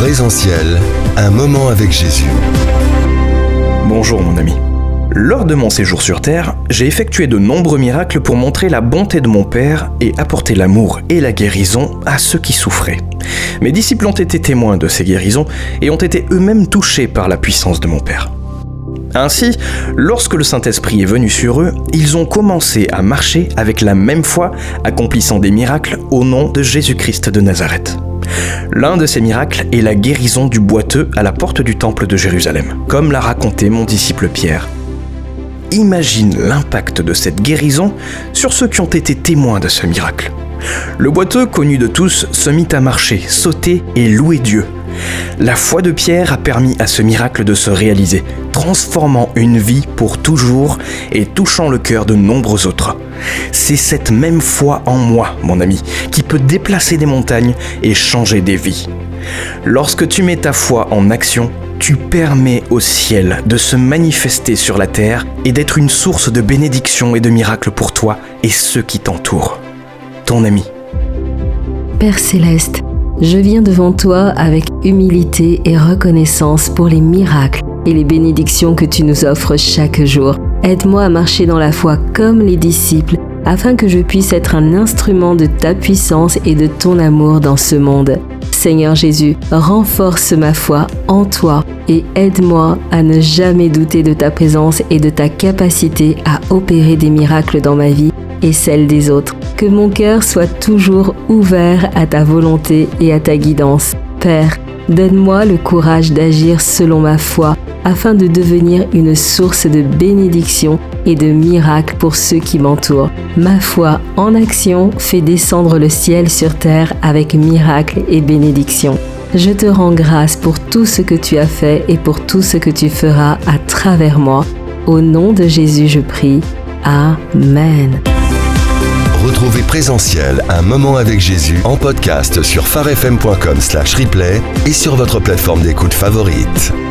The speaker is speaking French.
Présentiel, un moment avec Jésus. Bonjour mon ami. Lors de mon séjour sur Terre, j'ai effectué de nombreux miracles pour montrer la bonté de mon Père et apporter l'amour et la guérison à ceux qui souffraient. Mes disciples ont été témoins de ces guérisons et ont été eux-mêmes touchés par la puissance de mon Père. Ainsi, lorsque le Saint-Esprit est venu sur eux, ils ont commencé à marcher avec la même foi, accomplissant des miracles au nom de Jésus-Christ de Nazareth. L'un de ces miracles est la guérison du boiteux à la porte du temple de Jérusalem, comme l'a raconté mon disciple Pierre. Imagine l'impact de cette guérison sur ceux qui ont été témoins de ce miracle. Le boiteux, connu de tous, se mit à marcher, sauter et louer Dieu. La foi de Pierre a permis à ce miracle de se réaliser, transformant une vie pour toujours et touchant le cœur de nombreux autres. C'est cette même foi en moi, mon ami, qui peut déplacer des montagnes et changer des vies. Lorsque tu mets ta foi en action, tu permets au ciel de se manifester sur la terre et d'être une source de bénédiction et de miracles pour toi et ceux qui t'entourent. Ton ami. Père Céleste, je viens devant toi avec humilité et reconnaissance pour les miracles et les bénédictions que tu nous offres chaque jour. Aide-moi à marcher dans la foi comme les disciples, afin que je puisse être un instrument de ta puissance et de ton amour dans ce monde. Seigneur Jésus, renforce ma foi en toi et aide-moi à ne jamais douter de ta présence et de ta capacité à opérer des miracles dans ma vie et celle des autres. Que mon cœur soit toujours ouvert à ta volonté et à ta guidance. Père, donne-moi le courage d'agir selon ma foi afin de devenir une source de bénédiction et de miracles pour ceux qui m'entourent. Ma foi en action fait descendre le ciel sur terre avec miracles et bénédictions. Je te rends grâce pour tout ce que tu as fait et pour tout ce que tu feras à travers moi. Au nom de Jésus, je prie. Amen. Retrouvez Présentiel, un moment avec Jésus en podcast sur pharefm.com/replay et sur votre plateforme d'écoute favorite.